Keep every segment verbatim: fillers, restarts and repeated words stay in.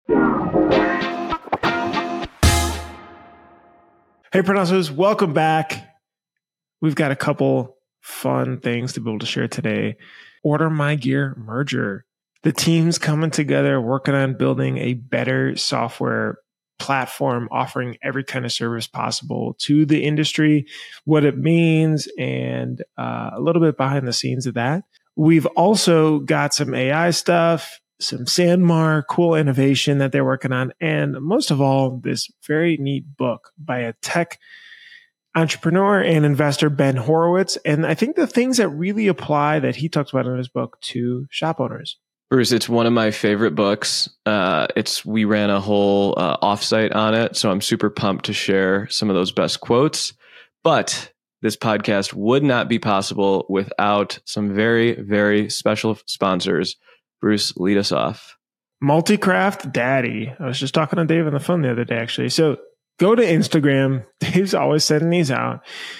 Hey, Pronouncers, welcome back. We've got a couple fun things to be able to share today. Order My Gear merger. The team's coming together, working on building a better software platform, offering every kind of service possible to the industry, what it means, and uh, a little bit behind the scenes of that. We've also got some A I stuff, some Sandmar, cool innovation that they're working on, and most of all, this very neat book by a tech entrepreneur and investor, Ben Horowitz. And I think the things that really apply that he talks about in his book to shop owners. Bruce, it's one of my favorite books. Uh, it's we ran a whole uh, offsite on it, so I'm super pumped to share some of those best quotes. But this podcast would not be possible without some very, very special sponsors. Bruce, lead us off. Multicraft Daddy. I was just talking to Dave on the phone the other day, actually. So go to Instagram. Dave's always sending these out.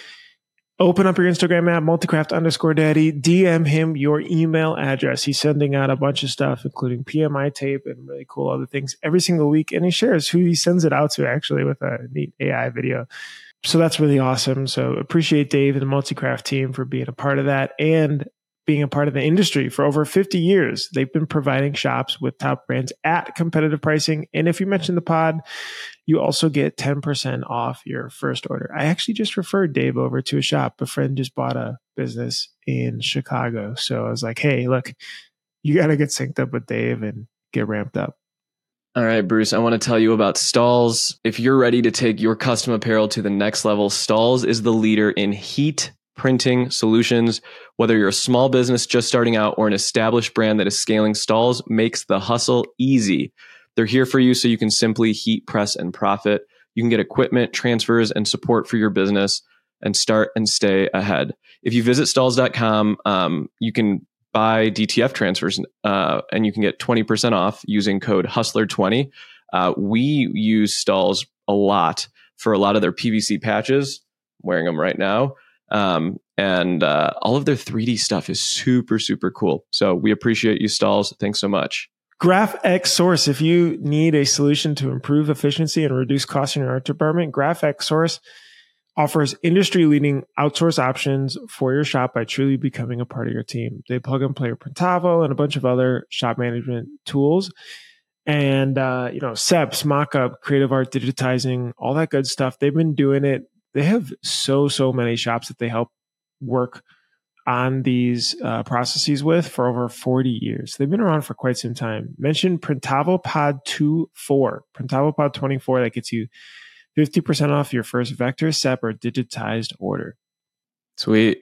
Open up your Instagram app, multicraft underscore daddy. D M him your email address. He's sending out a bunch of stuff, including P M I tape and really cool other things every single week. And he shares who he sends it out to, actually, with a neat A I video. So that's really awesome. So appreciate Dave and the Multicraft team for being a part of that and being a part of the industry for over fifty years. They've been providing shops with top brands at competitive pricing. And if you mention the pod, you also get ten percent off your first order. I actually just referred Dave over to a shop. A friend just bought a business in Chicago. So I was like, hey, look, you got to get synced up with Dave and get ramped up. All right, Bruce, I want to tell you about Stalls. If you're ready to take your custom apparel to the next level, Stalls is the leader in heat printing solutions. Whether you're a small business just starting out or an established brand that is scaling, Stalls makes the hustle easy. They're here for you so you can simply heat, press, and profit. You can get equipment, transfers, and support for your business and start and stay ahead. If you visit stalls dot com, um, you can buy D T F transfers uh, and you can get twenty percent off using code hustler twenty. Uh, we use Stalls a lot for a lot of their P V C patches. I'm wearing them right now. Um, and uh, all of their three D stuff is super, super cool. So we appreciate you, Stalls. Thanks so much. GraphX Source. If you need a solution to improve efficiency and reduce costs in your art department, GraphX Source offers industry-leading outsource options for your shop by truly becoming a part of your team. They plug and play Printavo and a bunch of other shop management tools. And, uh, you know, Seps, Mockup, Creative Art, Digitizing, all that good stuff. They've been doing it. They have so, so many shops that they help work on these uh, processes with for over forty years. They've been around for quite some time. Mention Printavo Pod twenty-four, Printavo Pod twenty-four, that gets you fifty percent off your first vector, sep, or digitized order. Sweet.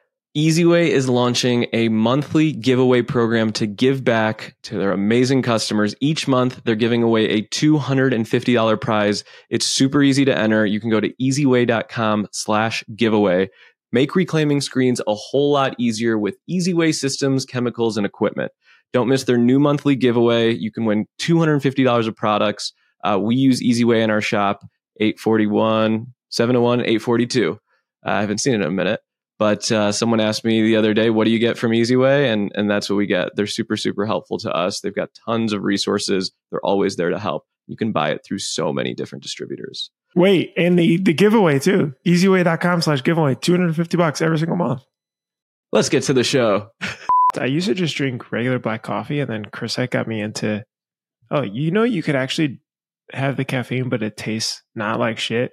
EasyWay is launching a monthly giveaway program to give back to their amazing customers. Each month, they're giving away a two hundred fifty dollars prize. It's super easy to enter. You can go to easyway.com slash giveaway. Make reclaiming screens a whole lot easier with EasyWay systems, chemicals, and equipment. Don't miss their new monthly giveaway. You can win two hundred fifty dollars of products. Uh, we use EasyWay in our shop, eight forty-one, seven oh one, eight forty-two. Uh, I haven't seen it in a minute. But uh, someone asked me the other day, what do you get from EasyWay? And, and that's what we get. They're super, super helpful to us. They've got tons of resources. They're always there to help. You can buy it through so many different distributors. Wait, and the, the giveaway too. easyway.com slash giveaway, two hundred fifty bucks every single month. Let's get to the show. I used to just drink regular black coffee, and then Chrisette got me into, oh, you know, you could actually have the caffeine, but it tastes not like shit.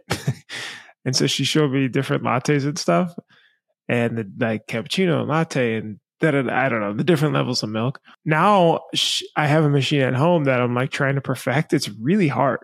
And so she showed me different lattes and stuff. And the like cappuccino, latte, and that I don't know, the different levels of milk. Now sh- I have a machine at home that I'm like trying to perfect. It's really hard.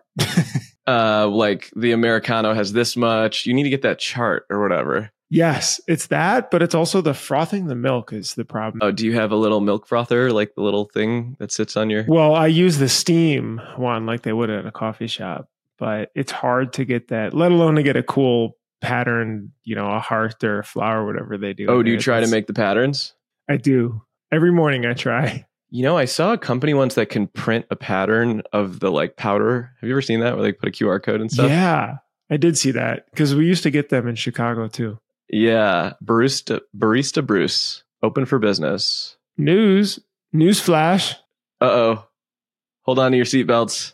uh, like the Americano has this much. You need to get that chart or whatever. Yes, it's that, but it's also the frothing the milk is the problem. Oh, do you have a little milk frother, like the little thing that sits on your? Well, I use the steam one like they would at a coffee shop, but it's hard to get that, let alone to get a cool pattern, you know, a heart or a flower, whatever they do. Oh, do you try to make the patterns? I do. Every morning I try. You know, I saw a company once that can print a pattern of the like powder. Have you ever seen that where they put a Q R code and stuff? Yeah, I did see that because we used to get them in Chicago too. Yeah. Barista, Barista Bruce, open for business. News, news flash. Uh-oh. Hold on to your seatbelts.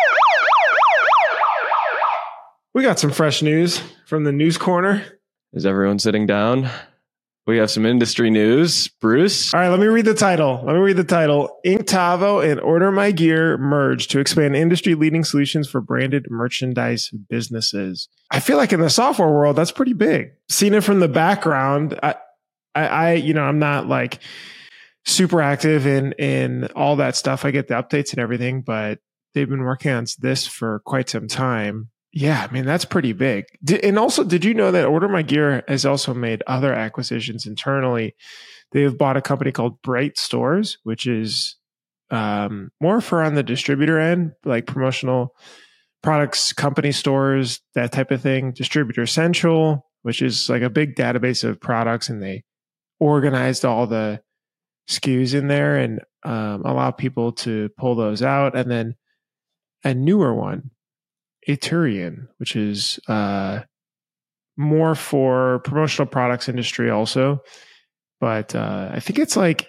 We got some fresh news from the news corner. Is everyone sitting down? We have some industry news. Bruce? All right, let me read the title. Let me read the title. Inktovo and Order My Gear merge to expand industry-leading solutions for branded merchandise businesses. I feel like in the software world, that's pretty big. Seeing it from the background, I, I, I you know, I'm not like super active in in all that stuff. I get the updates and everything, but they've been working on this for quite some time. Yeah, I mean, that's pretty big. Did, and also, did you know that Order My Gear has also made other acquisitions internally? They've bought a company called Bright Stores, which is um, more for on the distributor end, like promotional products, company stores, that type of thing. Distributor Central, which is like a big database of products, and they organized all the S K Us in there and um, allow people to pull those out. And then a newer one, Aturian, which is uh, more for promotional products industry also. But uh, I think it's like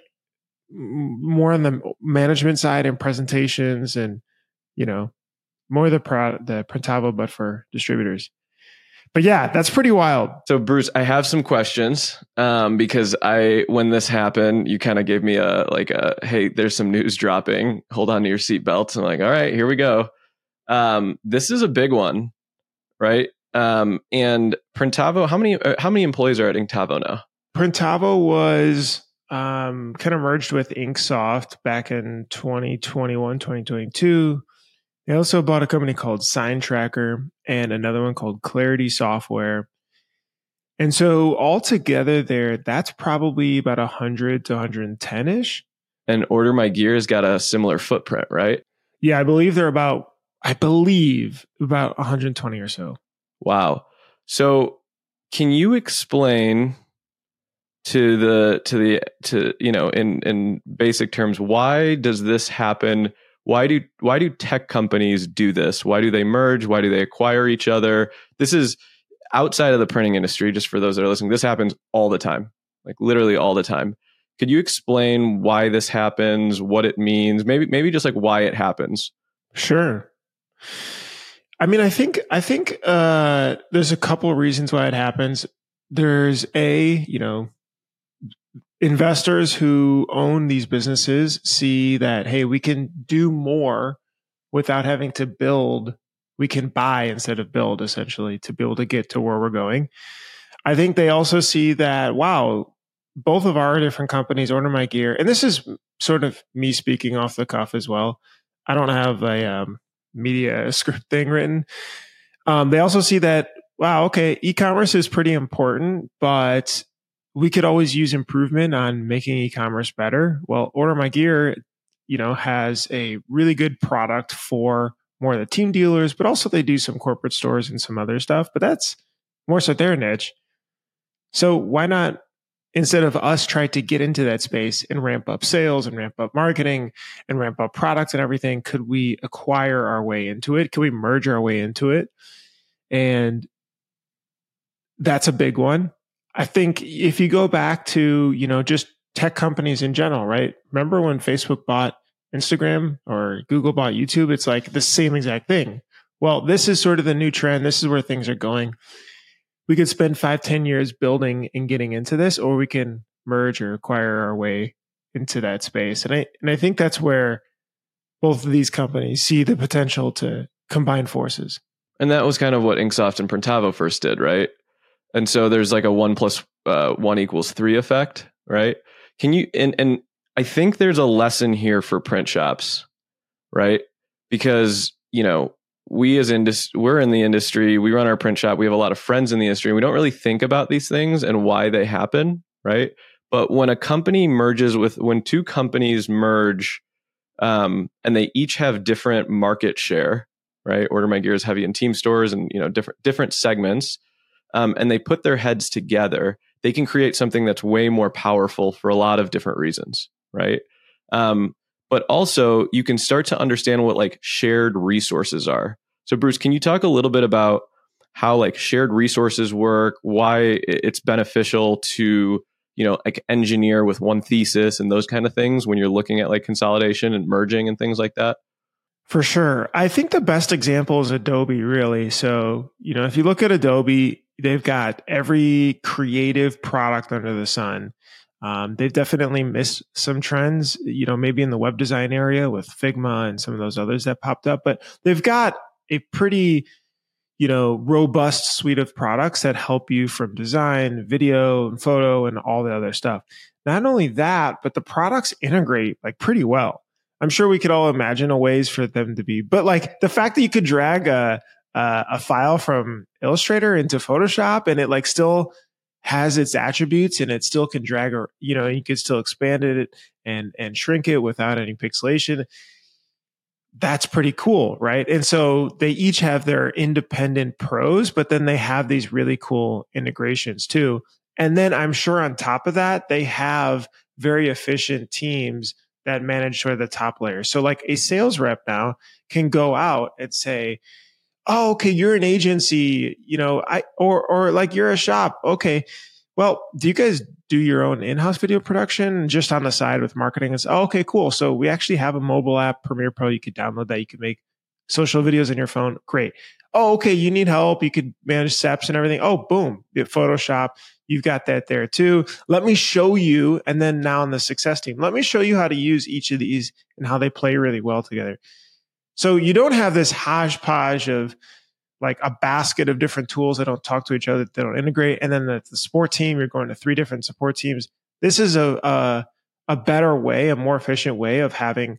more on the management side and presentations and, you know, more the pro- the Printavo, but for distributors. But yeah, that's pretty wild. So Bruce, I have some questions um, because I, when this happened, you kind of gave me a, like a, hey, there's some news dropping. Hold on to your seatbelts. I'm like, all right, here we go. Um, this is a big one, right? Um, and Printavo, how many, uh, how many employees are at Inktovo now? Printavo was um, kind of merged with Inksoft back in twenty twenty-one, twenty twenty-two. They also bought a company called Sign Tracker and another one called Clarity Software. And so altogether there, that's probably about one hundred to one hundred ten-ish. And Order My Gear has got a similar footprint, right? Yeah, I believe they're about, I believe about one hundred twenty or so. Wow. So can you explain to the, to the, to, you know, in, in basic terms, why does this happen? Why do why do tech companies do this? Why do they merge? Why do they acquire each other? This is outside of the printing industry, just for those that are listening. This happens all the time, like literally all the time. Could you explain why this happens, what it means, maybe maybe just like why it happens? Sure. I mean, I think I think uh, there's a couple of reasons why it happens. There's a, you know, investors who own these businesses see that, hey, we can do more without having to build. We can buy instead of build, essentially, to be able to get to where we're going. I think they also see that, wow, both of our different companies, Order My Gear, and this is sort of me speaking off the cuff as well. I don't have a um, media script thing written. Um, they also see that, wow, okay, e-commerce is pretty important, but we could always use improvement on making e-commerce better. Well, Order My Gear, you know, has a really good product for more of the team dealers, but also they do some corporate stores and some other stuff, but that's more so their niche. So why not, instead of us try to get into that space and ramp up sales and ramp up marketing and ramp up products and everything, could we acquire our way into it? Could we merge our way into it? And that's a big one. I think if you go back to, you know, just tech companies in general, right? Remember when Facebook bought Instagram or Google bought YouTube? It's like the same exact thing. Well, this is sort of the new trend. This is where things are going. We could spend five, ten years building and getting into this, or we can merge or acquire our way into that space. And I and I think that's where both of these companies see the potential to combine forces. And that was kind of what Inksoft and Printavo first did, right? And so there's like a one plus uh, one equals three effect, right? Can you, and, and I think there's a lesson here for print shops, right? Because, you know, we as industry, we're in the industry, we run our print shop, we have a lot of friends in the industry, and we don't really think about these things and why they happen, right? But when a company merges with, when two companies merge um, and they each have different market share, right? Order My Gear is heavy in team stores and, you know, different, different segments. Um, and they put their heads together, they can create something that's way more powerful for a lot of different reasons, right? Um, but also, you can start to understand what like shared resources are. So, Bruce, can you talk a little bit about how like shared resources work, why it's beneficial to, you know, like engineer with one thesis and those kind of things when you're looking at like consolidation and merging and things like that? For sure. I think the best example is Adobe, really. So, you know, if you look at Adobe, they've got every creative product under the sun. Um, they've definitely missed some trends, you know, maybe in the web design area with Figma and some of those others that popped up, but they've got a pretty, you know, robust suite of products that help you from design, video, and photo, and all the other stuff. Not only that, but the products integrate like pretty well. I'm sure we could all imagine a ways for them to be, but like the fact that you could drag a, a a file from Illustrator into Photoshop and it like still has its attributes and it still can drag, or you know, you could still expand it and and shrink it without any pixelation. That's pretty cool, right? And so they each have their independent pros, but then they have these really cool integrations too. And then I'm sure on top of that, they have very efficient teams that manage sort of the top layers. So like a sales rep now can go out and say, oh, okay, you're an agency, you know, I, or, or like you're a shop. Okay. Well, do you guys do your own in-house video production just on the side with marketing? It's, oh, okay, cool. So we actually have a mobile app, Premiere Pro. You could download that. You could make social videos on your phone. Great. Oh, okay. You need help. You could manage S E Ps and everything. Oh, boom. Photoshop. You've got that there too. Let me show you. And then now on the success team, let me show you how to use each of these and how they play really well together. So you don't have this hodgepodge of like a basket of different tools that don't talk to each other, that don't integrate. And then the, the support team, you're going to three different support teams. This is a, a, a better way, a more efficient way of having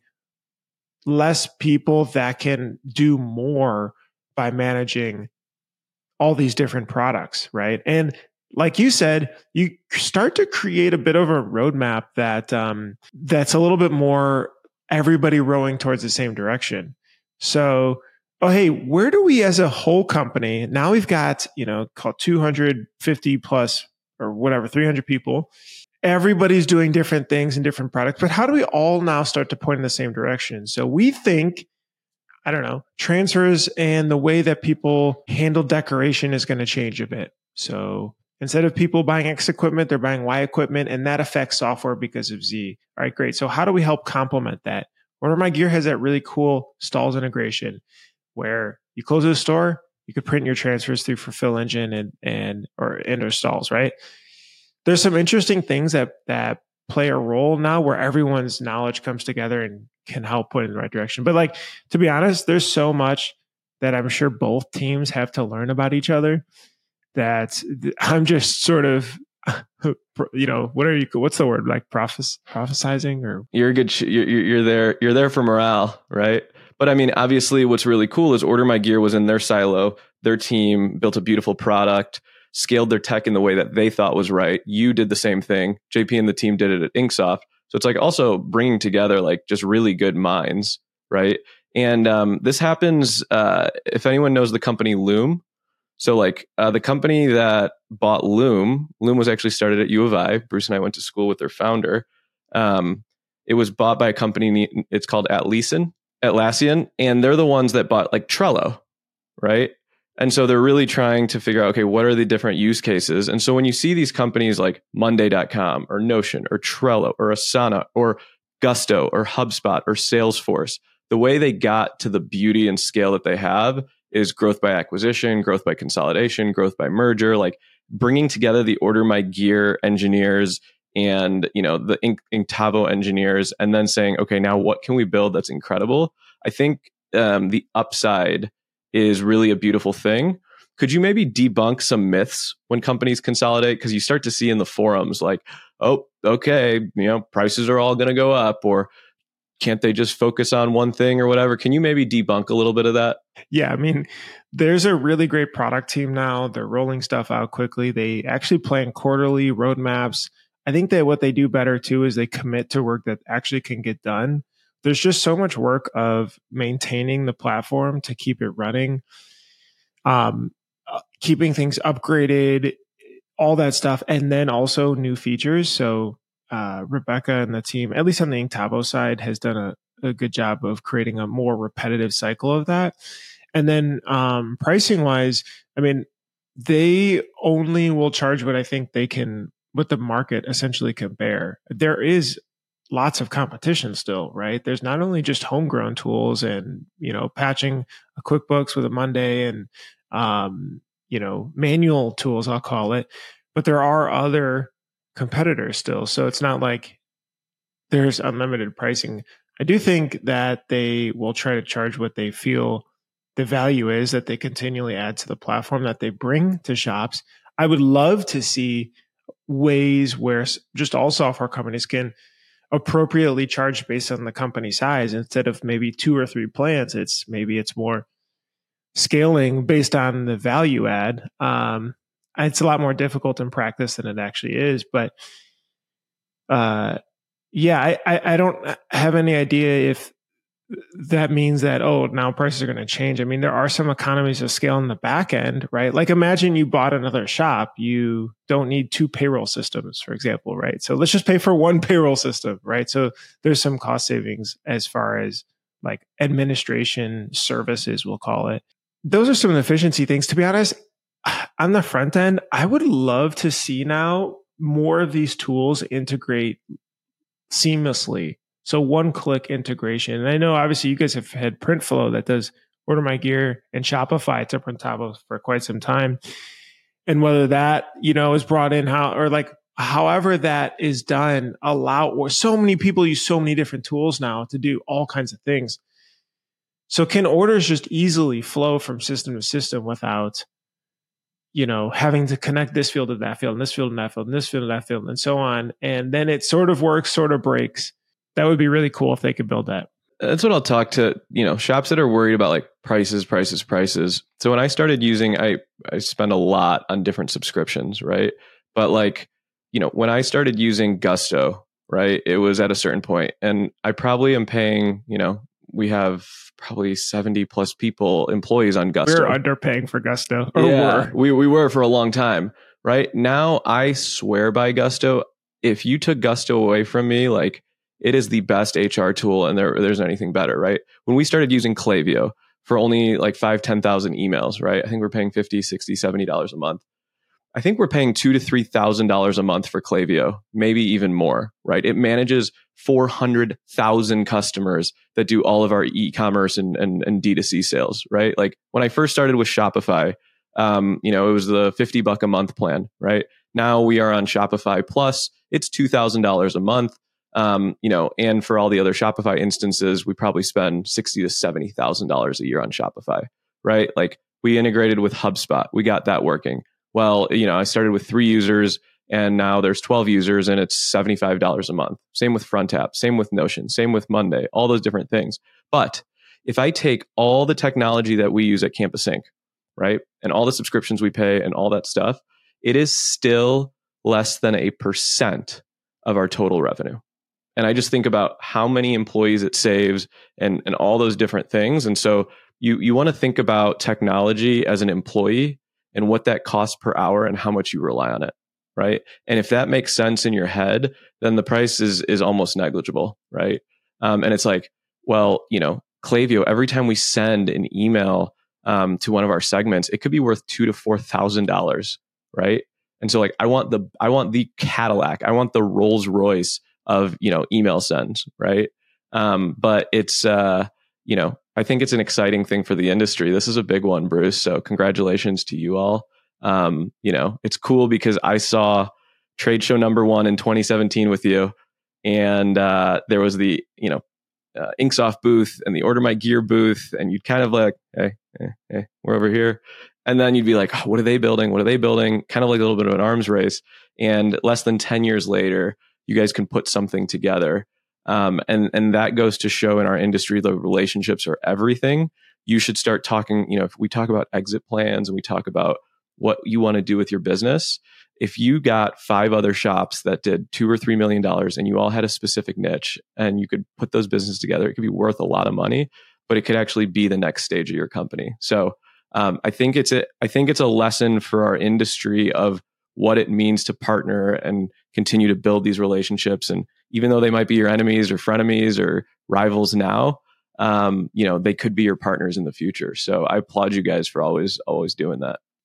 less people that can do more by managing all these different products, right? And like you said, you start to create a bit of a roadmap that um, that's a little bit more everybody rowing towards the same direction. So, oh, hey, where do we as a whole company, now we've got, you know, called two hundred fifty plus or whatever, three hundred people. Everybody's doing different things and different products, but how do we all now start to point in the same direction? So we think, I don't know, transfers and the way that people handle decoration is going to change a bit. So instead of people buying X equipment, they're buying Y equipment, and that affects software because of Z. All right, great. So how do we help complement that? Order My Gear has that really cool stalls integration where you close the store, you could print your transfers through Fulfill Engine and and or and or stalls, right? There's some interesting things that that play a role now where everyone's knowledge comes together and can help put in the right direction. But like, to be honest, there's so much that I'm sure both teams have to learn about each other that I'm just sort of, you know, what are you, what's the word, like prophes- prophesizing or? You're a good, you're, you're there, you're there for morale, right? But I mean, obviously what's really cool is Order My Gear was in their silo. Their team built a beautiful product, scaled their tech in the way that they thought was right. You did the same thing. J P and the team did it at Inksoft. So it's like also bringing together like just really good minds, right? And um, this happens, uh, if anyone knows the company Loom. So like uh, the company that bought Loom, Loom was actually started at U of I. Bruce and I went to school with their founder. Um, it was bought by a company, it's called Atlassian, Atlassian, and they're the ones that bought like Trello, right? And so they're really trying to figure out, okay, what are the different use cases? And so when you see these companies like Monday dot com or Notion or Trello or Asana or Gusto or HubSpot or Salesforce, the way they got to the beauty and scale that they have is growth by acquisition, growth by consolidation, growth by merger, like bringing together the Order My Gear engineers and, you know, the Ink- Inktovo engineers, and then saying, okay, now what can we build that's incredible? I think um, the upside is really a beautiful thing. Could you maybe debunk some myths when companies consolidate? Because you start to see in the forums like, oh, okay, you know, prices are all going to go up, or can't they just focus on one thing or whatever? Can you maybe debunk a little bit of that? Yeah, I mean, there's a really great product team now. They're rolling stuff out quickly. They actually plan quarterly roadmaps. I think that what they do better too is they commit to work that actually can get done. There's just so much work of maintaining the platform to keep it running, um, uh, keeping things upgraded, all that stuff, and then also new features. So uh, Rebecca and the team, at least on the Inktovo side, has done a, a good job of creating a more repetitive cycle of that. And then um, pricing wise, I mean, they only will charge what I think they can, what the market essentially can bear. There is lots of competition still, right? There's not only just homegrown tools and, you know, patching a QuickBooks with a Monday and, um, you know, manual tools, I'll call it, but there are other competitors still. So it's not like there's unlimited pricing. I do think that they will try to charge what they feel the value is that they continually add to the platform that they bring to shops. I would love to see ways where just all software companies can appropriately charge based on the company size. Instead of maybe two or three plans, it's maybe it's more scaling based on the value add. Um, it's a lot more difficult in practice than it actually is, but uh, yeah, I, I, I don't have any idea if that means that, oh, now prices are going to change. I mean, there are some economies of scale in the back end, right? Like imagine you bought another shop. You don't need two payroll systems, for example, right? So let's just pay for one payroll system, right? So there's some cost savings as far as like administration services, we'll call it. Those are some of the efficiency things. To be honest, on the front end, I would love to see now more of these tools integrate seamlessly. So one-click integration. And I know obviously you guys have had Printflow that does Order My Gear and Shopify to Printavo for quite some time. And whether that, you know, is brought in how, or like however that is done, allow, or so many people use so many different tools now to do all kinds of things. So can orders just easily flow from system to system without, you know, having to connect this field to that field and this field and that field and this field and that field and so on. And then it sort of works, sort of breaks. That would be really cool if they could build that. That's what I'll talk to, you know, shops that are worried about like prices, prices, prices. So when I started using, I, I spend a lot on different subscriptions, right? But like, you know, when I started using Gusto, right, it was at a certain point and I probably am paying, you know, we have probably seventy plus people, employees on Gusto. We're underpaying for Gusto. Or yeah, were. we, we were for a long time, right? Now I swear by Gusto. If you took Gusto away from me, like, it is the best H R tool and there, there's anything better, right? When we started using Klaviyo for only like five, ten thousand emails, right? I think we're paying fifty, sixty, seventy dollars a month. I think we're paying two to three thousand dollars a month for Klaviyo, maybe even more, right? It manages four hundred thousand customers that do all of our e-commerce and, and, and D two C sales, right? Like when I first started with Shopify, um, you know, it was the fifty buck a month plan, right? Now we are on Shopify Plus. It's two thousand dollars a month. Um, you know, and for all the other Shopify instances, we probably spend sixty to seventy thousand dollars a year on Shopify, right? Like we integrated with HubSpot, we got that working. Well, you know, I started with three users, and now there's twelve users, and it's seventy-five dollars a month. Same with FrontApp, same with Notion, same with Monday, all those different things. But if I take all the technology that we use at Campus Ink, right, and all the subscriptions we pay and all that stuff, it is still less than a percent of our total revenue. And I just think about how many employees it saves and, and all those different things. And so you, you want to think about technology as an employee and what that costs per hour and how much you rely on it, right? And if that makes sense in your head, then the price is, is almost negligible, right? Um, and it's like, well, you know, Klaviyo, every time we send an email um, to one of our segments, it could be worth two to four thousand dollars, right? And so like, I want the I want the Cadillac, I want the Rolls Royce of, you know, email sends, right? Um, but it's, uh, you know, I think it's an exciting thing for the industry. This is a big one, Bruce. So congratulations to you all. Um, you know, it's cool because I saw trade show number one in twenty seventeen with you. And uh, there was the, you know, uh, Inksoft booth and the Order My Gear booth. And you'd kind of like, hey, hey, hey, we're over here. And then you'd be like, oh, what are they building? What are they building? Kind of like a little bit of an arms race. And less than ten years later, you guys can put something together. Um, and, and that goes to show in our industry, the relationships are everything. You should start talking, you know, if we talk about exit plans and we talk about what you want to do with your business, if you got five other shops that did two or three million dollars and you all had a specific niche and you could put those businesses together, it could be worth a lot of money, but it could actually be the next stage of your company. So um, I think it's a, I think it's a lesson for our industry of what it means to partner and continue to build these relationships. And even though they might be your enemies or frenemies or rivals now, um, you know, they could be your partners in the future. So I applaud you guys for always, always doing that.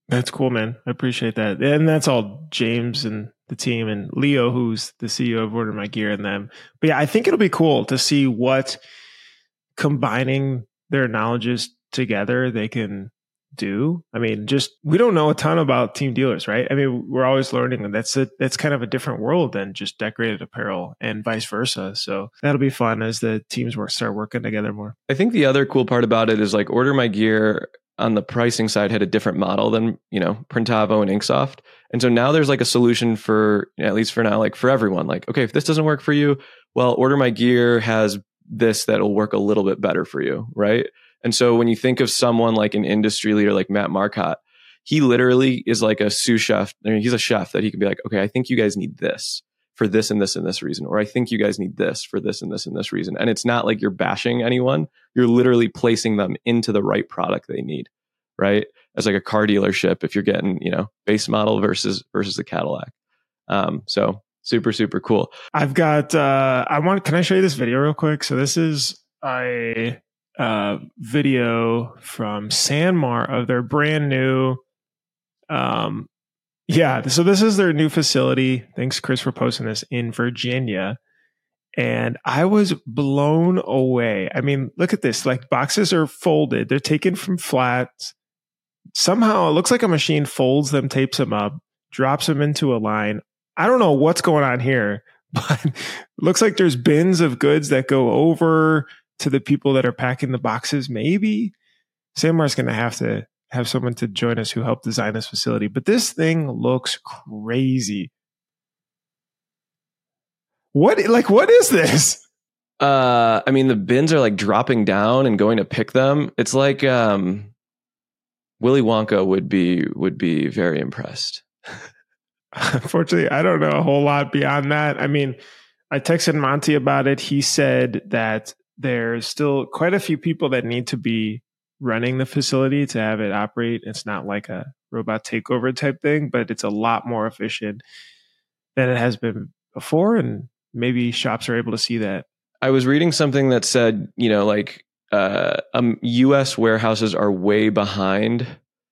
That's cool, man. I appreciate that. And that's all James and the team and Leo, who's the C E O of Order My Gear, and them. But yeah, I think it'll be cool to see what combining their knowledges together they can do. I mean, just we don't know a ton about team dealers, right? I mean, we're always learning, and that's a that's kind of a different world than just decorated apparel, and vice versa. So that'll be fun as the teams work start working together more. I think the other cool part about it is like Order My Gear on the pricing side had a different model than, you know, Printavo and Inksoft. And so now there's like a solution for, at least for now, like for everyone, like, okay, if this doesn't work for you, well, Order My Gear has this that'll work a little bit better for you, right? And so when you think of someone like an industry leader like Matt Marcotte, he literally is like a sous chef. I mean, he's a chef that he can be like, okay, I think you guys need this for this and this and this reason, or I think you guys need this for this and this and this reason. And it's not like you're bashing anyone. You're literally placing them into the right product they need, right? As like a car dealership, if you're getting, you know, base model versus versus the Cadillac. Um, so super, super cool. I've got, uh, I want, can I show you this video real quick? So this is a uh, video from Sanmar of their brand new, um, yeah. So this is their new facility. Thanks, Chris, for posting this in Virginia. And I was blown away. I mean, look at this. Like, boxes are folded. They're taken from flats. Somehow it looks like a machine folds them, tapes them up, drops them into a line. I don't know what's going on here, but it looks like there's bins of goods that go over to the people that are packing the boxes. Maybe Sanmar's going to have to have someone to join us who helped design this facility. But this thing looks crazy. What, like, what is this? Uh, I mean, the bins are like dropping down and going to pick them. It's like um, Willy Wonka would be would be very impressed. Unfortunately, I don't know a whole lot beyond that. I mean, I texted Monty about it. He said that there's still quite a few people that need to be running the facility to have it operate. It's not like a robot takeover type thing, but it's a lot more efficient than it has been before. And maybe shops are able to see that. I was reading something that said, you know, like uh, um, U S warehouses are way behind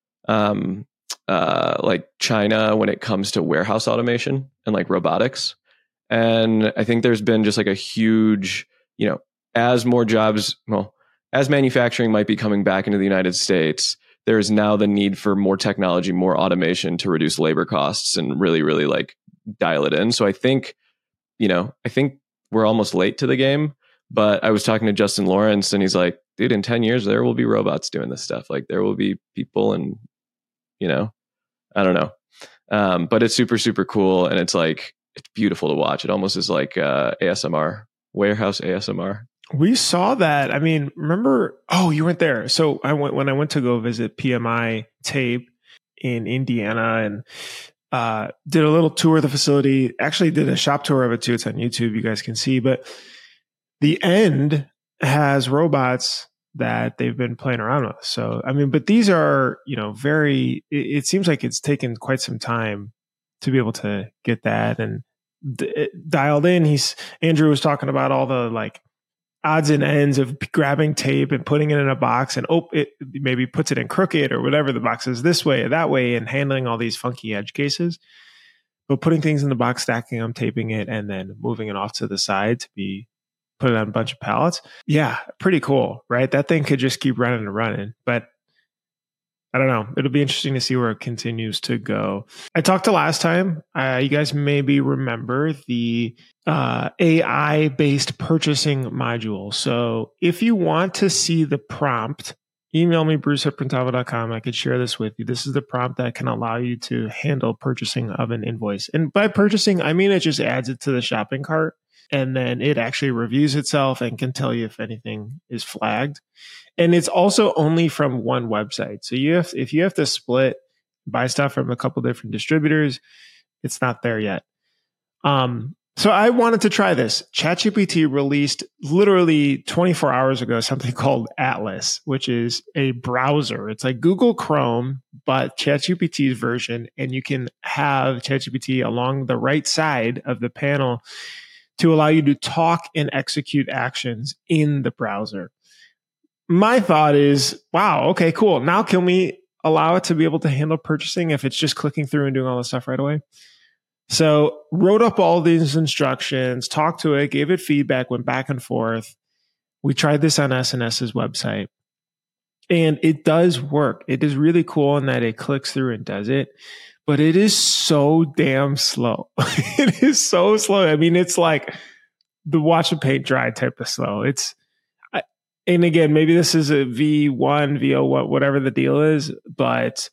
um, uh, like China when it comes to warehouse automation and like robotics. And I think there's been just like a huge, you know, as more jobs, well, as manufacturing might be coming back into the United States, there's now the need for more technology, more automation to reduce labor costs and really, really like dial it in. So I think, you know, I think we're almost late to the game, but I was talking to Justin Lawrence and he's like, dude, in ten years, there will be robots doing this stuff. Like there will be people and, you know, I don't know. Um, but it's super, super cool. And it's like, it's beautiful to watch. It almost is like uh, A S M R, warehouse A S M R. We saw that. I mean, remember, oh, you weren't there. So I went, when I went to go visit P M I Tape in Indiana and uh, did a little tour of the facility, actually did a shop tour of it too. It's on YouTube. You guys can see, but the end has robots that they've been playing around with. So, I mean, but these are, you know, very, it, it seems like it's taken quite some time to be able to get that and d- dialed in. He's, Andrew was talking about all the like odds and ends of grabbing tape and putting it in a box and op- it maybe puts it in crooked or whatever. The box is this way or that way and handling all these funky edge cases, but putting things in the box, stacking them, taping it, and then moving it off to the side to be put it on a bunch of pallets. Yeah, pretty cool, right? That thing could just keep running and running, but I don't know. It'll be interesting to see where it continues to go. I talked to last time. Uh, you guys maybe remember the uh, A I-based purchasing module. So if you want to see the prompt, email me, bruce at printavo dot com. I could share this with you. This is the prompt that can allow you to handle purchasing of an invoice. And by purchasing, I mean it just adds it to the shopping cart. And then it actually reviews itself and can tell you if anything is flagged. And it's also only from one website. So you have, if you have to split, buy stuff from a couple different distributors, it's not there yet. Um, so I wanted to try this. ChatGPT released literally twenty-four hours ago something called Atlas, which is a browser. It's like Google Chrome, but ChatGPT's version. And you can have ChatGPT along the right side of the panel to allow you to talk and execute actions in the browser. My thought is, wow, okay, cool. Now can we allow it to be able to handle purchasing if it's just clicking through and doing all this stuff right away. So wrote up all these instructions, talked to it, gave it feedback, went back and forth. We tried this on SNS's website and it does work. It is really cool in that it clicks through and does it, but it is so damn slow. It is so slow. I mean, it's like the watch the paint dry type of slow. It's, I, and again, maybe this is a V one, V O, whatever the deal is, but,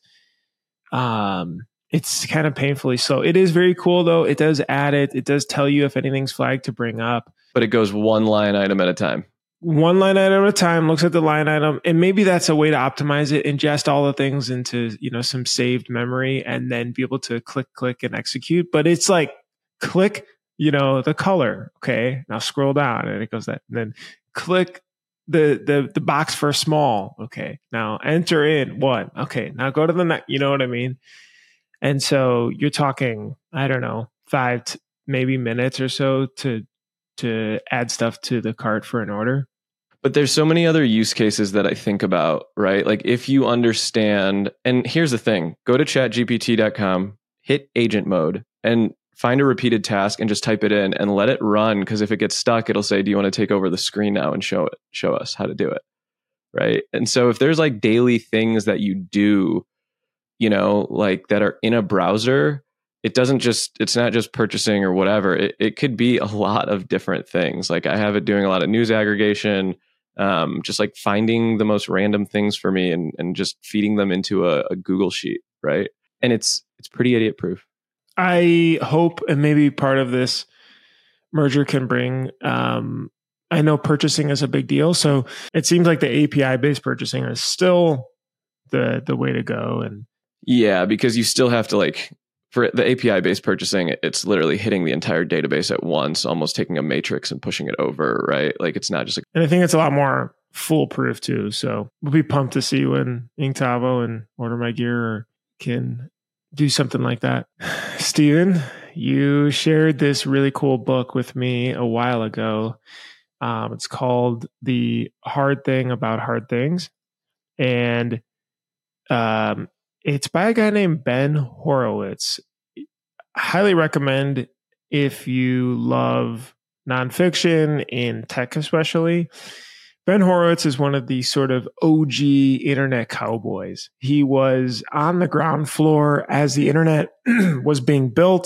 um, it's kind of painfully slow. It is very cool though. It does add it. It does tell you if anything's flagged to bring up. But it goes one line item at a time. One line item at a time, looks at the line item. And maybe that's a way to optimize it, ingest all the things into, you know, some saved memory and then be able to click, click and execute. But it's like click, you know, the color. Okay. Now scroll down and it goes that. And then click the, the, the box for small. Okay. Now enter in one. Okay. Now go to the next, you know what I mean? And so you're talking, I don't know, five to maybe minutes or so to to add stuff to the cart for an order. But there's so many other use cases that I think about, right? Like if you understand, and here's the thing, go to chat G P T dot com, hit agent mode and find a repeated task and just type it in and let it run. Because if it gets stuck, it'll say, do you want to take over the screen now and show it, show us how to do it, right? And so if there's like daily things that you do, you know, like that are in a browser, it doesn't just, it's not just purchasing or whatever. It, it could be a lot of different things. Like I have it doing a lot of news aggregation, um, just like finding the most random things for me and, and just feeding them into a, a Google sheet. Right. And it's, it's pretty idiot proof. I hope, and maybe part of this merger can bring, um, I know purchasing is a big deal. So it seems like the A P I based purchasing is still the, the way to go. And yeah, because you still have to like, for the A P I-based purchasing, it's literally hitting the entire database at once, almost taking a matrix and pushing it over, right? Like it's not just like... And I think it's a lot more foolproof too. So we'll be pumped to see when Inktovo and Order My Gear can do something like that. Steven, you shared this really cool book with me a while ago. Um, it's called The Hard Thing About Hard Things. And um, it's by a guy named Ben Horowitz. Highly recommend if you love nonfiction in tech, especially. Ben Horowitz is one of the sort of O G internet cowboys. He was on the ground floor as the internet was being built.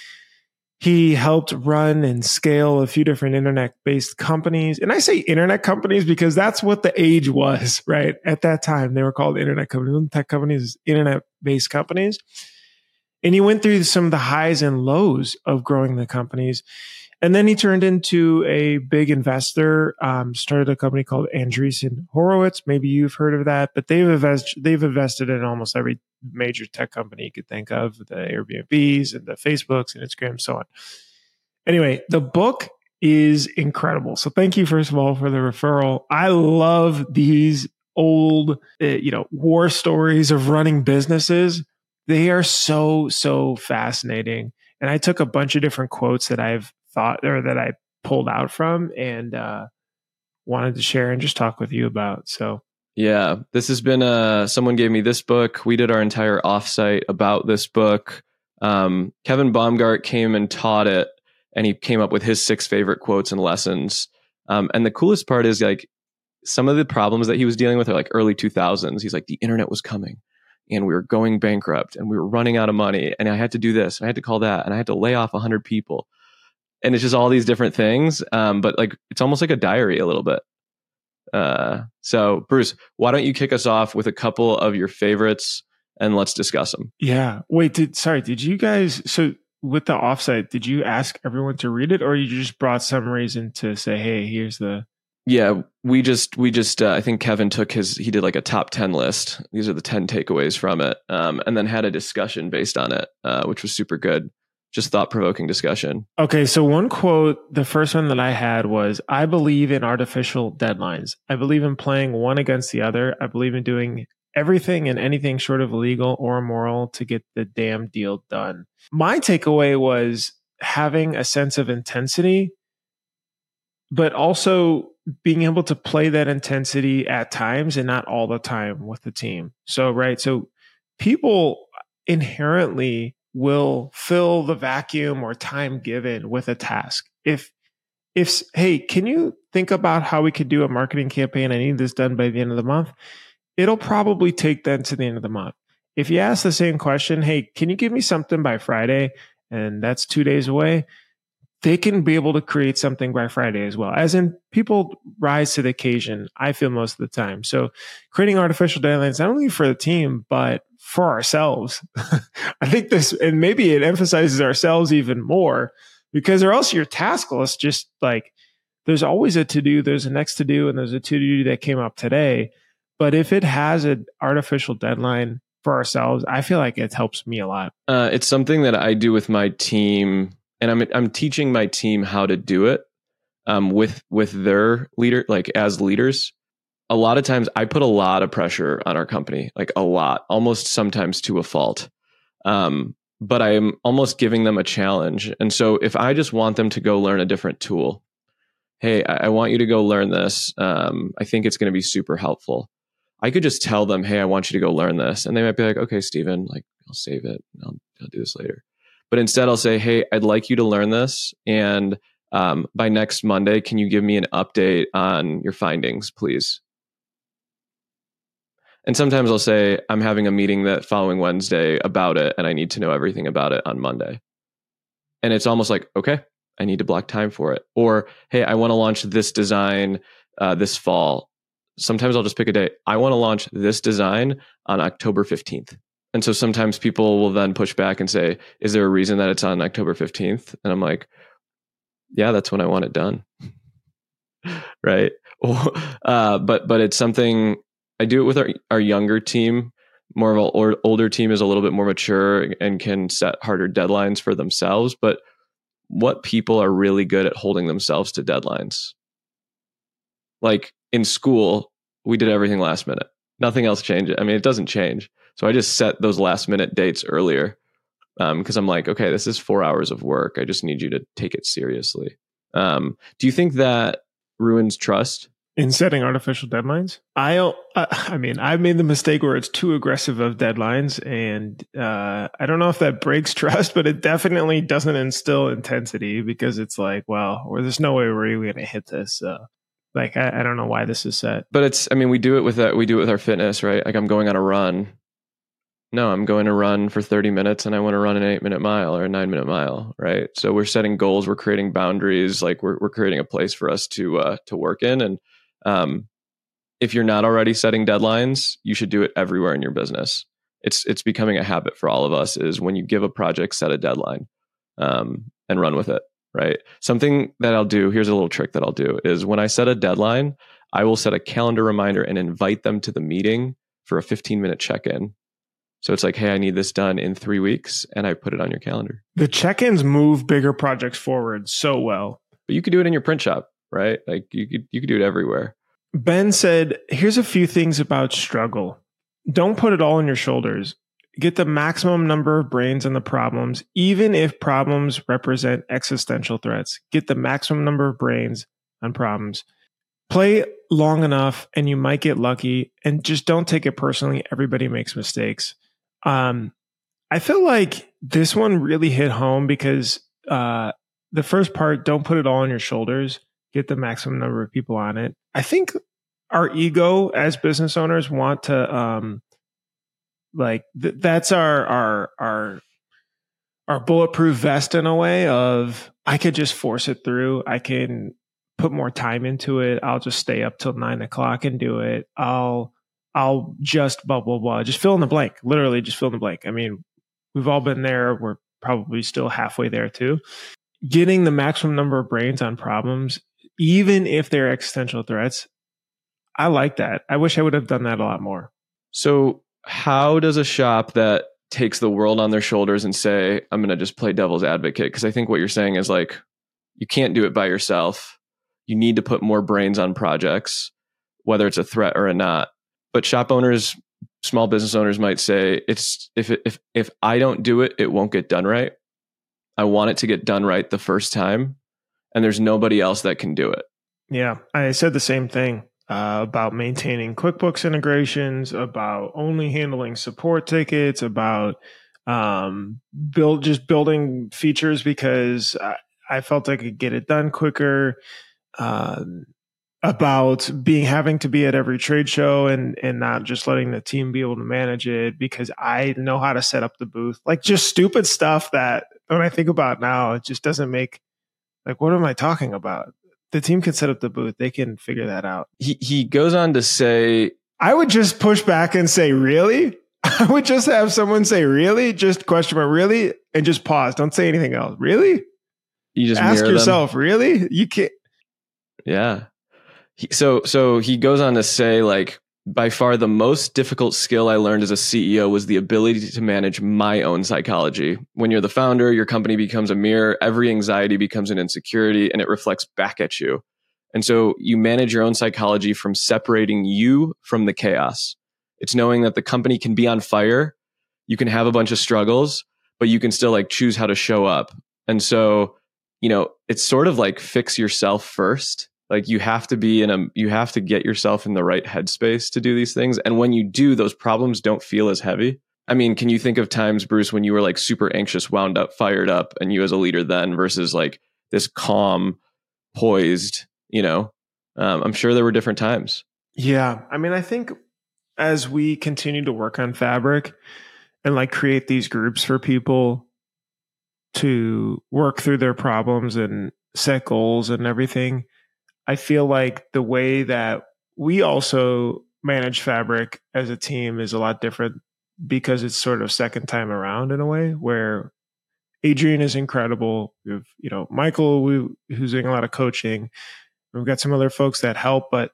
He helped run and scale a few different internet-based companies. And I say internet companies because that's what the age was, right? At that time, they were called internet companies. Tech companies, internet-based companies. And he went through some of the highs and lows of growing the companies. And then he turned into a big investor, um, started a company called Andreessen Horowitz. Maybe you've heard of that, but they've invest, they've invested in almost every major tech company you could think of, the Airbnbs and the Facebooks and Instagram, so on. Anyway, the book is incredible. So thank you, first of all, for the referral. I love these old, uh, you know, war stories of running businesses. They are so, so fascinating. And I took a bunch of different quotes that I've thought or that I pulled out from and uh, wanted to share and just talk with you about. So yeah, this has been uh someone gave me this book. We did our entire offsite about this book. Um, Kevin Baumgart came and taught it, and he came up with his six favorite quotes and lessons. Um, and the coolest part is like some of the problems that he was dealing with are like early two thousands. He's like, the internet was coming and we were going bankrupt and we were running out of money and I had to do this and I had to call that and I had to lay off a hundred people. And it's just all these different things. Um, but like, it's almost like a diary a little bit. Uh, so Bruce, why don't you kick us off with a couple of your favorites and let's discuss them. Yeah. Wait, did, sorry, did you guys, so with the offsite, did you ask everyone to read it or you just brought summaries in to say, hey, here's the... Yeah, we just, we just, uh, I think Kevin took his, he did like a top ten list. These are the ten takeaways from it. Um, and then had a discussion based on it, uh, which was super good. Just thought-provoking discussion. Okay, so one quote, the first one that I had was, I believe in artificial deadlines. I believe in playing one against the other. I believe in doing everything and anything short of illegal or immoral to get the damn deal done. My takeaway was having a sense of intensity, but also being able to play that intensity at times and not all the time with the team. So, right. So people inherently will fill the vacuum or time given with a task. If, if, hey, can you think about how we could do a marketing campaign? I need this done by the end of the month. It'll probably take them to the end of the month. If you ask the same question, hey, can you give me something by Friday? And that's two days away. They can be able to create something by Friday as well. As in, people rise to the occasion, I feel, most of the time. So creating artificial deadlines, not only for the team, but for ourselves. I think this, and maybe it emphasizes ourselves even more, because or else your task list just like, there's always a to-do, there's a next to-do, and there's a to-do that came up today. But if it has an artificial deadline for ourselves, I feel like it helps me a lot. Uh, it's something that I do with my team, and I'm I'm teaching my team how to do it um, with with their leader, like as leaders. A lot of times I put a lot of pressure on our company, like a lot, almost sometimes to a fault. Um, but I'm almost giving them a challenge. And so if I just want them to go learn a different tool, hey, I, I want you to go learn this. Um, I think it's going to be super helpful. I could just tell them, hey, I want you to go learn this. And they might be like, okay, Steven, like I'll save it. I'll, I'll do this later. But instead I'll say, hey, I'd like you to learn this. And um, by next Monday, can you give me an update on your findings, please? And sometimes I'll say, I'm having a meeting that following Wednesday about it, and I need to know everything about it on Monday. And it's almost like, okay, I need to block time for it. Or, hey, I want to launch this design uh, this fall. Sometimes I'll just pick a day. I want to launch this design on October fifteenth. And so sometimes people will then push back and say, is there a reason that it's on October fifteenth? And I'm like, yeah, that's when I want it done. Right. uh, but, but it's something I do it with our, our younger team. More of an older team is a little bit more mature and can set harder deadlines for themselves. But what people are really good at holding themselves to deadlines? Like in school, we did everything last minute. Nothing else changes. I mean, it doesn't change. So I just set those last minute dates earlier because um, I'm like, okay, this is four hours of work. I just need you to take it seriously. Um, do you think that ruins trust? In setting artificial deadlines? I uh, I mean, I've made the mistake where it's too aggressive of deadlines, and uh, I don't know if that breaks trust, but it definitely doesn't instill intensity because it's like, well, well there's no way we're really going to hit this. So, like, I, I don't know why this is set. But it's, I mean, we do it with that. We do it with our fitness, right? Like I'm going on a run. No, I'm going to run for thirty minutes and I want to run an eight minute mile or a nine minute mile, right? So we're setting goals, we're creating boundaries, like we're we're creating a place for us to uh, to work in. And Um, if you're not already setting deadlines, you should do it everywhere in your business. It's it's becoming a habit for all of us is when you give a project, set a deadline um, and run with it, right? Something that I'll do, here's a little trick that I'll do, is when I set a deadline, I will set a calendar reminder and invite them to the meeting for a fifteen minute check-in. So it's like, hey, I need this done in three weeks, and I put it on your calendar. The check-ins move bigger projects forward so well. But you could do it in your print shop. Right? Like you could, you could do it everywhere. Ben said, here's a few things about struggle. Don't put it all on your shoulders. Get the maximum number of brains on the problems, even if problems represent existential threats. Get the maximum number of brains on problems. Play long enough and you might get lucky, and just don't take it personally. Everybody makes mistakes. Um, I feel like this one really hit home because uh, the first part, don't put it all on your shoulders. Get the maximum number of people on it. I think our ego as business owners want to, um, like th- that's our, our, our, our bulletproof vest in a way of, I could just force it through. I can put more time into it. I'll just stay up till nine o'clock and do it. I'll, I'll just blah, blah, blah. Just fill in the blank, literally just fill in the blank. I mean, we've all been there. We're probably still halfway there too. Getting the maximum number of brains on problems, even if they're existential threats, I like that. I wish I would have done that a lot more. So how does a shop that takes the world on their shoulders and say, I'm going to just play devil's advocate? Because I think what you're saying is like, you can't do it by yourself. You need to put more brains on projects, whether it's a threat or a not. But shop owners, small business owners might say, it's if it, if if I don't do it, it won't get done right. I want it to get done right the first time. And there's nobody else that can do it. Yeah, I said the same thing. uh, about maintaining QuickBooks integrations, about only handling support tickets, about um, build just building features because I, I felt I could get it done quicker. Uh, about being having to be at every trade show and and not just letting the team be able to manage it because I know how to set up the booth. Like just stupid stuff that when I think about now, it just doesn't make like what am I talking about? The team can set up the booth. They can figure that out. He he goes on to say, I would just push back and say, really? I would just have someone say, really? Just question mark, really? And just pause. Don't say anything else. Really? You just ask yourself, them. Really? You can't. Yeah. He, so so he goes on to say, like, by far the most difficult skill I learned as a C E O was the ability to manage my own psychology. When you're the founder, your company becomes a mirror. Every anxiety becomes an insecurity and it reflects back at you. And so you manage your own psychology from separating you from the chaos. It's knowing that the company can be on fire. You can have a bunch of struggles, but you can still like choose how to show up. And so, you know, it's sort of like fix yourself first. Like you have to be in a, you have to get yourself in the right headspace to do these things. And when you do, those problems don't feel as heavy. I mean, can you think of times, Bruce, when you were like super anxious, wound up, fired up, and you as a leader then versus like this calm, poised, you know, um, I'm sure there were different times. Yeah. I mean, I think as we continue to work on Fabric and like create these groups for people to work through their problems and set goals and everything, I feel like the way that we also manage Fabric as a team is a lot different because it's sort of second time around in a way where Adrian is incredible. We have, you know, Michael, we, who's doing a lot of coaching. We've got some other folks that help, but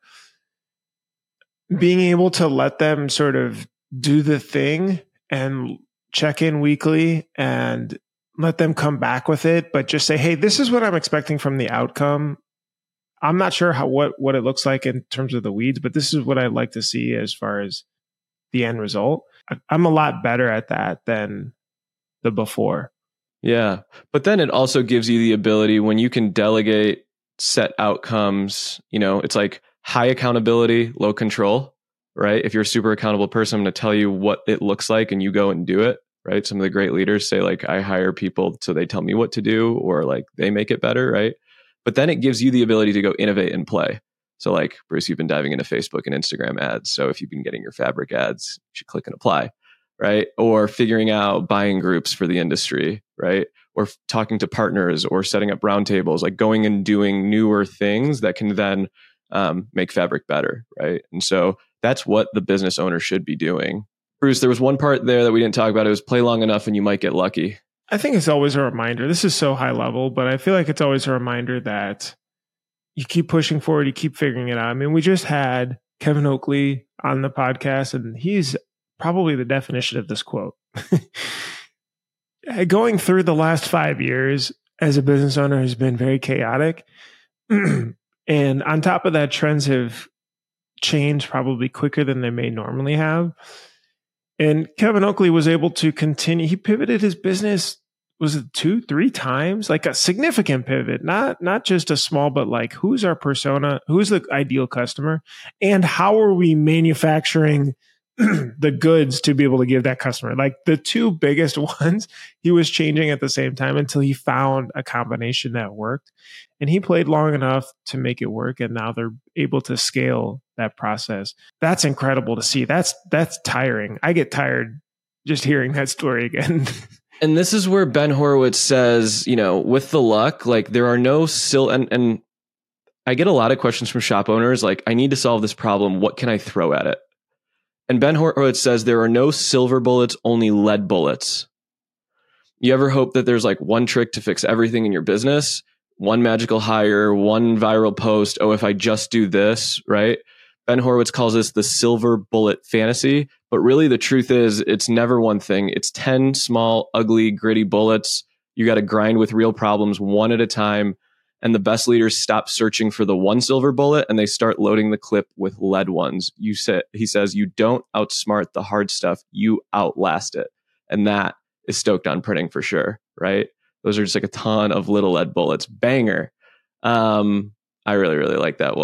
being able to let them sort of do the thing and check in weekly and let them come back with it, but just say, hey, this is what I'm expecting from the outcome. I'm not sure how what, what it looks like in terms of the weeds, but this is what I'd like to see as far as the end result. I'm a lot better at that than the before. Yeah. But then it also gives you the ability when you can delegate set outcomes, you know, it's like high accountability, low control, right? If you're a super accountable person, I'm going to tell you what it looks like and you go and do it, right? Some of the great leaders say like, I hire people so they tell me what to do or like they make it better, right? But then it gives you the ability to go innovate and play. So like, Bruce, you've been diving into Facebook and Instagram ads. So if you've been getting your Fabric ads, you should click and apply, right? Or figuring out buying groups for the industry, right? Or f- talking to partners or setting up roundtables, like going and doing newer things that can then um, make Fabric better, right? And so that's what the business owner should be doing. Bruce, there was one part there that we didn't talk about. It was play long enough and you might get lucky. I think it's always a reminder. This is so high level, but I feel like it's always a reminder that you keep pushing forward, you keep figuring it out. I mean, we just had Kevin Oakley on the podcast, and he's probably the definition of this quote. Going through the last five years as a business owner has been very chaotic. And on top of that, trends have changed probably quicker than they may normally have. And Kevin Oakley was able to continue. He pivoted his business, was it two, three times? Like a significant pivot, not not just a small, but like who's our persona? Who's the ideal customer? And how are we manufacturing the goods to be able to give that customer? Like the two biggest ones, he was changing at the same time until he found a combination that worked. And he played long enough to make it work. And now they're able to scale that process. That's incredible to see. That's that's tiring. I get tired just hearing that story again. And this is where Ben Horowitz says, you know, with the luck, like there are no sil and and I get a lot of questions from shop owners like, I need to solve this problem. What can I throw at it? And Ben Horowitz says there are no silver bullets, only lead bullets. You ever hope that there's like one trick to fix everything in your business? One magical hire, one viral post. Oh, if I just do this, right? Ben Horowitz calls this the silver bullet fantasy. But really the truth is it's never one thing. It's ten small, ugly, gritty bullets. You got to grind with real problems one at a time. And the best leaders stop searching for the one silver bullet and they start loading the clip with lead ones. You say, he says, you don't outsmart the hard stuff, you outlast it. And that is Stoked on Printing for sure, right? Those are just like a ton of little lead bullets. Banger. Um, I really, really like that one.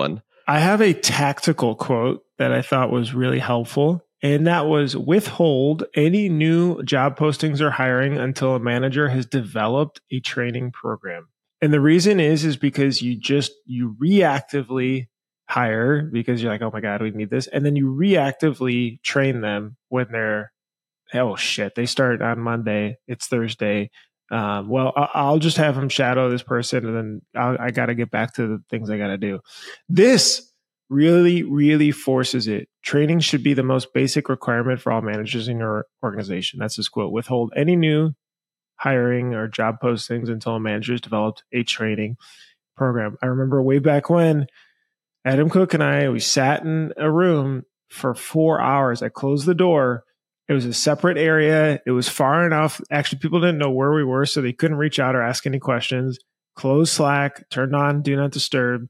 I have a tactical quote that I thought was really helpful. And that was withhold any new job postings or hiring until a manager has developed a training program. And the reason is, is because you just, you reactively hire because you're like, oh my God, we need this. And then you reactively train them when they're, oh shit, they start on Monday. It's Thursday. Um, well, I'll just have them shadow this person and then I'll, I got to get back to the things I got to do. This really, really forces it. Training should be the most basic requirement for all managers in your organization. That's his quote. Withhold any new hiring or job postings until a manager has developed a training program. I remember way back when Adam Cook and I, we sat in a room for four hours. I closed the door. It was a separate area. It was far enough. Actually, people didn't know where we were, so they couldn't reach out or ask any questions. Closed Slack, turned on Do Not Disturb,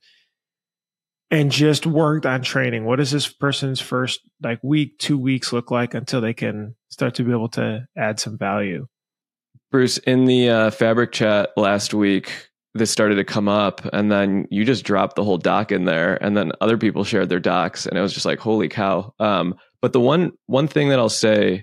and just worked on training. What does this person's first like week, two weeks look like until they can start to be able to add some value? Bruce, in the uh, Fabric chat last week, this started to come up, and then you just dropped the whole doc in there, and then other people shared their docs, and it was just like, holy cow. Um, but the one one thing that I'll say,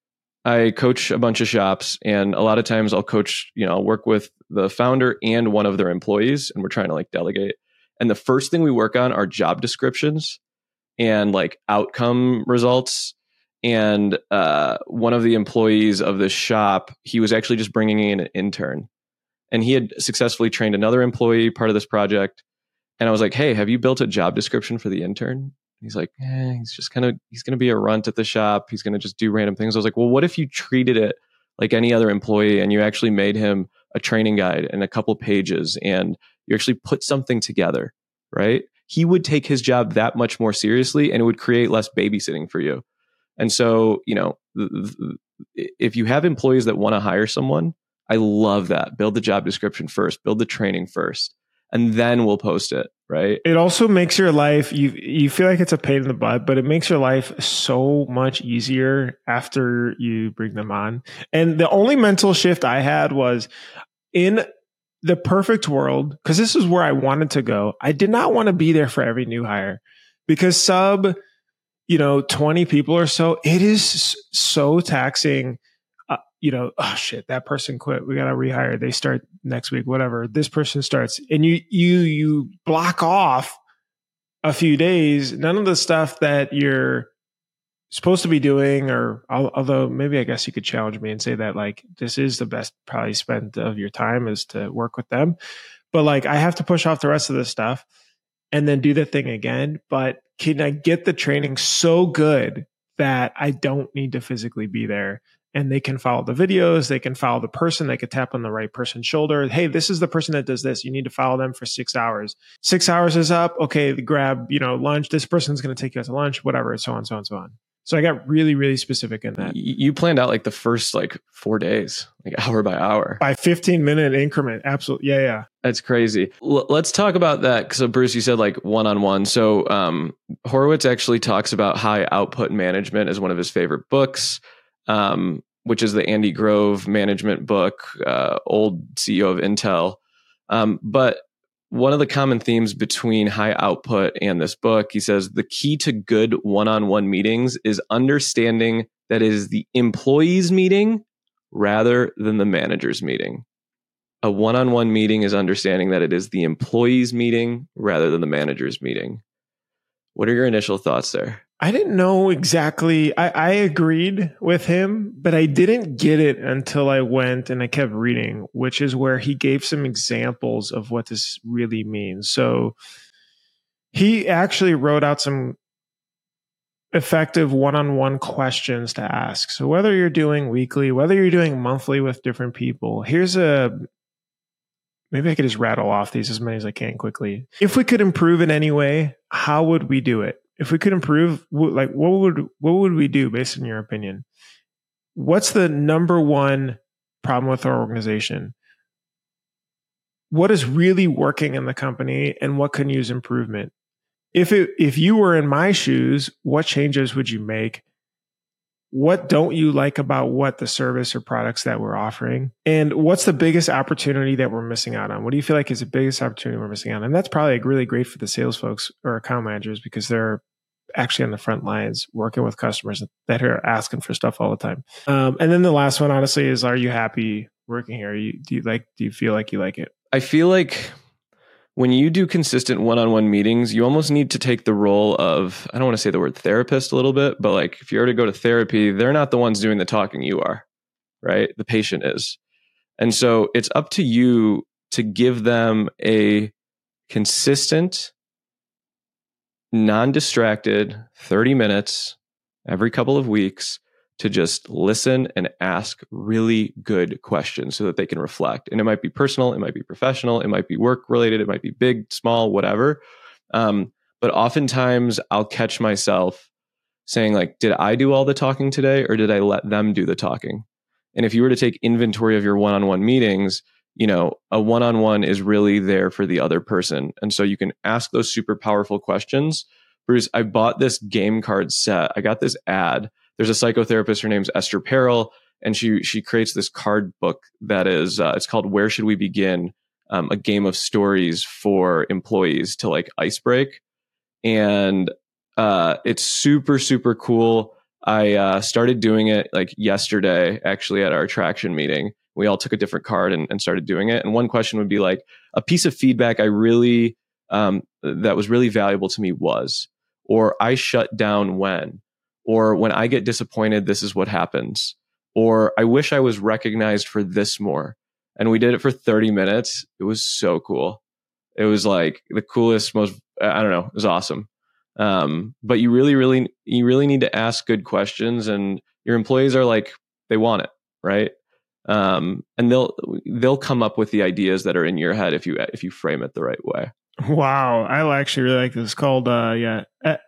I coach a bunch of shops, and a lot of times I'll coach, you know, I'll work with the founder and one of their employees, and we're trying to like delegate. And the first thing we work on are job descriptions and like outcome results. And uh, one of the employees of this shop, he was actually just bringing in an intern. And he had successfully trained another employee part of this project. And I was like, hey, have you built a job description for the intern? He's like, eh, he's just kind of, he's going to be a runt at the shop. He's going to just do random things. I was like, well, what if you treated it like any other employee and you actually made him a training guide and a couple pages and you actually put something together, right? He would take his job that much more seriously and it would create less babysitting for you. And so, you know, if you have employees that want to hire someone, I love that. Build the job description first, build the training first, and then we'll post it, right? It also makes your life, you you feel like it's a pain in the butt, but it makes your life so much easier after you bring them on. And the only mental shift I had was in the perfect world, because this is where I wanted to go. I did not want to be there for every new hire because sub, you know, twenty people or so, it is so taxing. You know, oh shit, that person quit. We got to rehire. They start next week, whatever. This person starts and you, you, you block off a few days. None of the stuff that you're supposed to be doing, or although maybe I guess you could challenge me and say that like, this is the best probably spent of your time is to work with them. But like, I have to push off the rest of this stuff and then do the thing again. But can I get the training so good that I don't need to physically be there? And they can follow the videos, they can follow the person, they could tap on the right person's shoulder. Hey, this is the person that does this. You need to follow them for six hours. Six hours is up. Okay, grab, you know, lunch. This person's going to take you out to lunch, whatever, so on, so on, so on. So I got really, really specific in that. You planned out like the first like four days, like hour by hour. By fifteen minute increment. Absolutely. Yeah, yeah. That's crazy. L- let's talk about that. So Bruce, you said like one-on-one. So um, Horowitz actually talks about high output management as one of his favorite books. Um, which is the Andy Grove management book, uh, old C E O of Intel. Um, but one of the common themes between high output and this book, he says, the key to good one-on-one meetings is understanding that it is the employee's meeting rather than the manager's meeting. A one-on-one meeting is understanding that it is the employee's meeting rather than the manager's meeting. What are your initial thoughts there? I didn't know exactly. I, I agreed with him, but I didn't get it until I went and I kept reading, which is where he gave some examples of what this really means. So he actually wrote out some effective one-on-one questions to ask. So whether you're doing weekly, whether you're doing monthly with different people, here's a, maybe I could just rattle off these as many as I can quickly. If we could improve in any way, how would we do it? If we could improve, like what would what would we do based on your opinion? What's the number one problem with our organization? What is really working in the company and what can use improvement? If it if you were in my shoes, what changes would you make? What don't you like about what the service or products that we're offering? And what's the biggest opportunity that we're missing out on? What do you feel like is the biggest opportunity we're missing out on? And that's probably really great for the sales folks or account managers because they're actually on the front lines working with customers that are asking for stuff all the time. Um, and then the last one, honestly, is are you happy working here? You, do you like, do you feel like you like it? I feel like when you do consistent one-on-one meetings, you almost need to take the role of, I don't want to say the word therapist a little bit, but like if you were to go to therapy, they're not the ones doing the talking, you are, right? The patient is. And so it's up to you to give them a consistent, non-distracted thirty minutes every couple of weeks to just listen and ask really good questions so that they can reflect. And it might be personal, it might be professional, it might be work related, it might be big, small, whatever. Um, but oftentimes I'll catch myself saying like, did I do all the talking today or did I let them do the talking? And if you were to take inventory of your one-on-one meetings, you know, a one-on-one is really there for the other person. And so you can ask those super powerful questions. Bruce, I bought this game card set. I got this ad. There's a psychotherapist. Her name's Esther Perel, and she she creates this card book that is uh, it's called Where Should We Begin? Um, a game of stories for employees to like ice break, and uh, it's super super cool. I uh, started doing it like yesterday, actually at our attraction meeting. We all took a different card and, and started doing it. And one question would be like, a piece of feedback I really um, that was really valuable to me was, or I shut down when. Or when I get disappointed, this is what happens. Or I wish I was recognized for this more. And we did it for thirty minutes. It was so cool. It was like the coolest, most, I don't know, it was awesome. Um, but you really, really, you really need to ask good questions, and your employees are like, they want it, right? Um, and they'll, they'll come up with the ideas that are in your head if you, if you frame it the right way. Wow. I actually really like this. It's called, uh, yeah.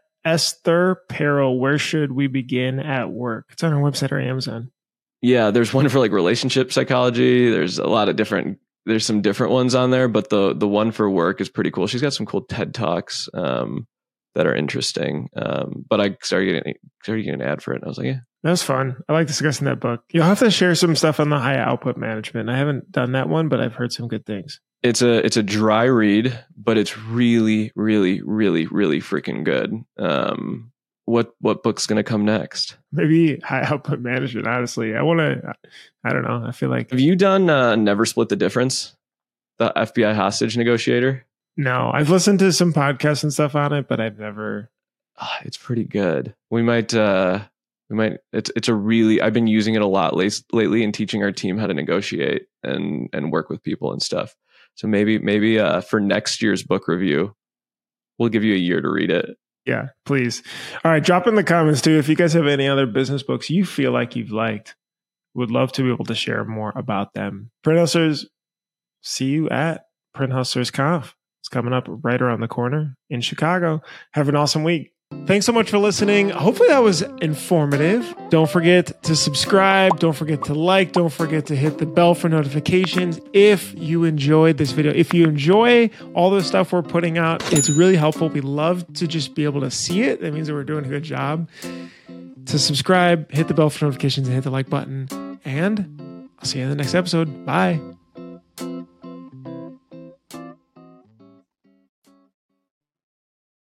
Esther Perel, Where Should We Begin at Work? It's on our website or Amazon. Yeah, there's one for like relationship psychology. There's a lot of different, there's some different ones on there, but the the one for work is pretty cool. She's got some cool TED Talks um, that are interesting. Um, but I started getting, started getting an ad for it, and I was like, yeah. That was fun. I like discussing that book. You'll have to share some stuff on the high output management. I haven't done that one, but I've heard some good things. It's a it's a dry read, but it's really, really, really, really freaking good. Um, what what book's gonna come next? Maybe high output management. Honestly, I want to. I don't know. I feel like. Have you done uh, Never Split the Difference? The F B I hostage negotiator? No, I've listened to some podcasts and stuff on it, but I've never. Oh, it's pretty good. We might. Uh, we might. It's it's a really. I've been using it a lot late, lately in teaching our team how to negotiate and and work with people and stuff. So maybe maybe uh, for next year's book review, we'll give you a year to read it. Yeah, please. All right, drop in the comments too if you guys have any other business books you feel like you've liked. Would love to be able to share more about them. Print Hustlers, see you at Print Hustlers Conf. It's coming up right around the corner in Chicago. Have an awesome week. Thanks so much for listening. Hopefully that was informative. Don't forget to subscribe. Don't forget to like. Don't forget to hit the bell for notifications if you enjoyed this video. If you enjoy all the stuff we're putting out, it's really helpful. We love to just be able to see it. That means that we're doing a good job. To subscribe, hit the bell for notifications, and hit the like button. And I'll see you in the next episode. Bye.